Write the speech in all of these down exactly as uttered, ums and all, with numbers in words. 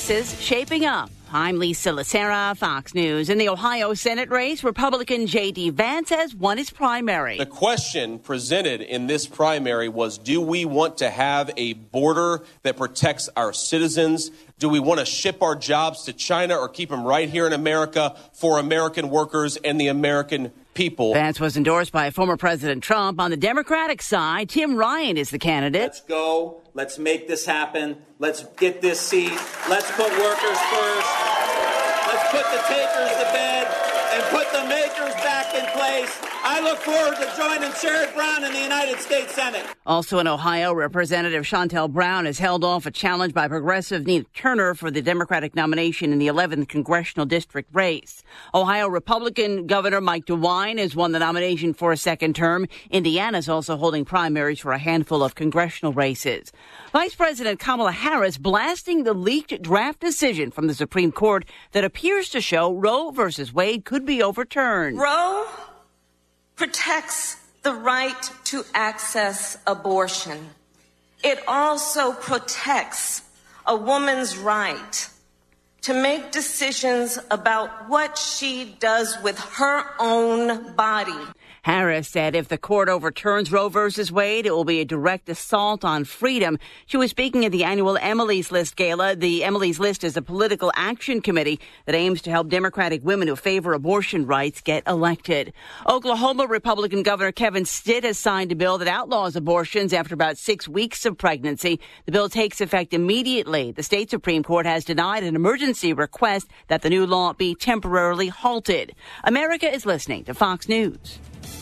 races shaping up. I'm Lisa Lacera, Fox News. In the Ohio Senate race, Republican J D. Vance has won his primary. The question presented in this primary was, do we want to have a border that protects our citizens? Do we want to ship our jobs to China or keep them right here in America for American workers and the American people? Vance was endorsed by former President Trump. On the Democratic side, Tim Ryan is the candidate. Let's go. Let's make this happen. Let's get this seat. Let's put workers first. Let's put the takers to bed and put the makers back in place. I look forward to joining Sherrod Brown in the United States Senate. Also in Ohio, Representative Shontel Brown has held off a challenge by progressive Nina Turner for the Democratic nomination in the eleventh congressional district race. Ohio Republican Governor Mike DeWine has won the nomination for a second term. Indiana is also holding primaries for a handful of congressional races. Vice President Kamala Harris blasting the leaked draft decision from the Supreme Court that appears to show Roe versus Wade could be overturned. Roe protects the right to access abortion. It also protects a woman's right to make decisions about what she does with her own body. Harris said if the court overturns Roe versus Wade, it will be a direct assault on freedom. She was speaking at the annual Emily's List Gala. The Emily's List is a political action committee that aims to help Democratic women who favor abortion rights get elected. Oklahoma Republican Governor Kevin Stitt has signed a bill that outlaws abortions after about six weeks of pregnancy. The bill takes effect immediately. The state Supreme Court has denied an emergency request that the new law be temporarily halted. America is listening to Fox News.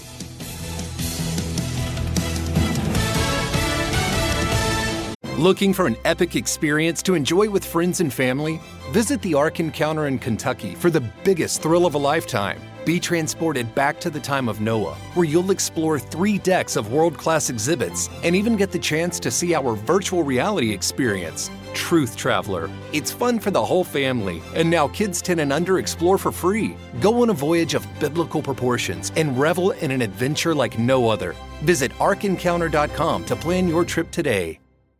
Looking for an epic experience to enjoy with friends and family? Visit the Ark Encounter in Kentucky for the biggest thrill of a lifetime. Be transported back to the time of Noah, where you'll explore three decks of world-class exhibits and even get the chance to see our virtual reality experience, Truth Traveler. It's fun for the whole family, and now kids ten and under explore for free. Go on a voyage of biblical proportions and revel in an adventure like no other. Visit ark encounter dot com to plan your trip today.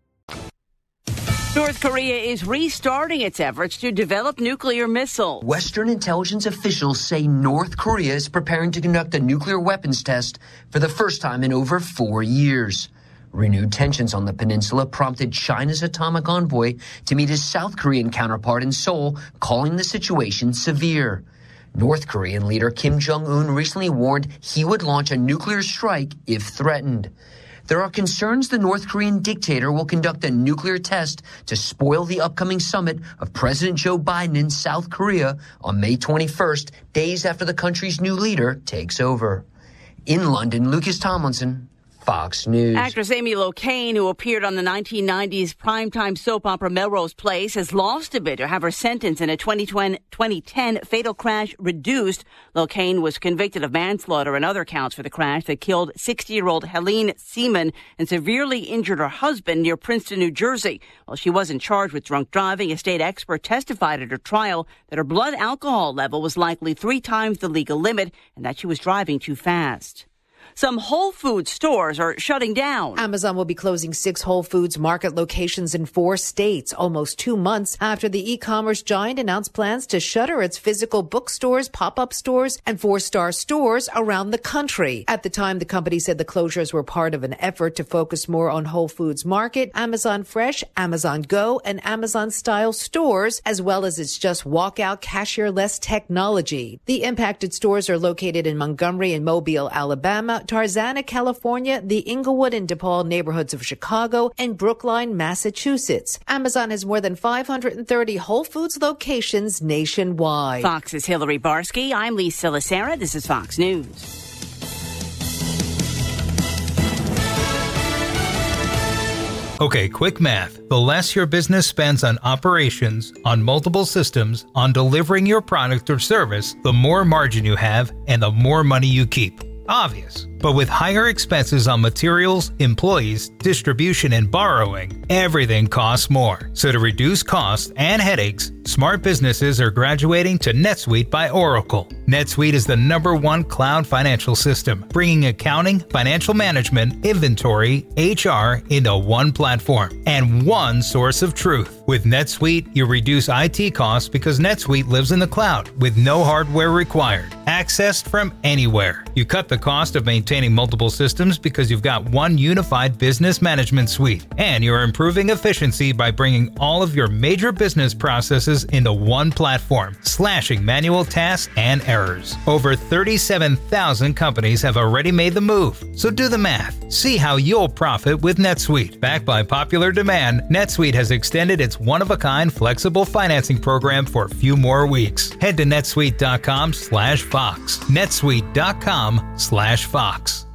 North Korea is restarting its efforts to develop nuclear missiles. Western intelligence officials say North Korea is preparing to conduct a nuclear weapons test for the first time in over four years. Renewed tensions on the peninsula prompted China's atomic envoy to meet his South Korean counterpart in Seoul, calling the situation severe. North Korean leader Kim Jong-un recently warned he would launch a nuclear strike if threatened. There are concerns the North Korean dictator will conduct a nuclear test to spoil the upcoming summit of President Joe Biden in South Korea on May twenty-first, days after the country's new leader takes over. In London, Lucas Tomlinson, Fox News. Actress Amy Locane, who appeared on the nineteen nineties primetime soap opera Melrose Place, has lost a bid to have her sentence in a twenty ten fatal crash reduced. Locane was convicted of manslaughter and other counts for the crash that killed sixty-year-old Helene Seaman and severely injured her husband near Princeton, New Jersey. While she wasn't charged with drunk driving, a state expert testified at her trial that her blood alcohol level was likely three times the legal limit and that she was driving too fast. Some Whole Foods stores are shutting down. Amazon will be closing six Whole Foods market locations in four states, almost two months after the e-commerce giant announced plans to shutter its physical bookstores, pop-up stores, and four-star stores around the country. At the time, the company said the closures were part of an effort to focus more on Whole Foods Market, Amazon Fresh, Amazon Go, and Amazon-style stores, as well as its just walk-out cashier-less technology. The impacted stores are located in Montgomery and Mobile, Alabama, Tarzana, California, the Inglewood and DePaul neighborhoods of Chicago, and Brookline, Massachusetts. Amazon has more than five hundred thirty Whole Foods locations nationwide. Fox's Hillary Barsky. I'm Lisa Lacera. This is Fox News. Okay, quick math. The less your business spends on operations, on multiple systems, on delivering your product or service, the more margin you have and the more money you keep. Obvious. But with higher expenses on materials, employees, distribution, and borrowing, everything costs more. So to reduce costs and headaches, smart businesses are graduating to NetSuite by Oracle. NetSuite is the number one cloud financial system, bringing accounting, financial management, inventory, H R into one platform and one source of truth. With NetSuite, you reduce I T costs because NetSuite lives in the cloud with no hardware required, accessed from anywhere. You cut the cost of maintaining multiple systems because you've got one unified business management suite, and you're improving efficiency by bringing all of your major business processes into one platform, slashing manual tasks and errors. Over thirty-seven thousand companies have already made the move, so do the math. See how you'll profit with NetSuite. Backed by popular demand, NetSuite has extended its one-of-a-kind flexible financing program for a few more weeks. Head to netsuite.com slash Fox. netsuite.com slash Fox.